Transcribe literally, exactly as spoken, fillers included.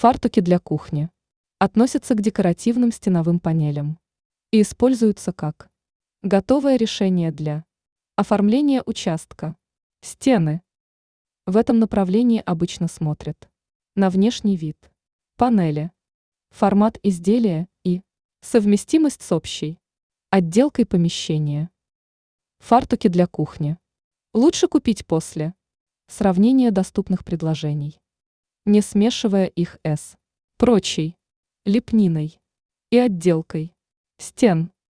Фартуки для кухни относятся к декоративным стеновым панелям и используются как готовое решение для оформления участка, стены. В этом направлении обычно смотрят на внешний вид панели, формат изделия и совместимость с общей отделкой помещения. Фартуки для кухни лучше купить после сравнения доступных предложений, не смешивая их с прочей лепниной и отделкой стен.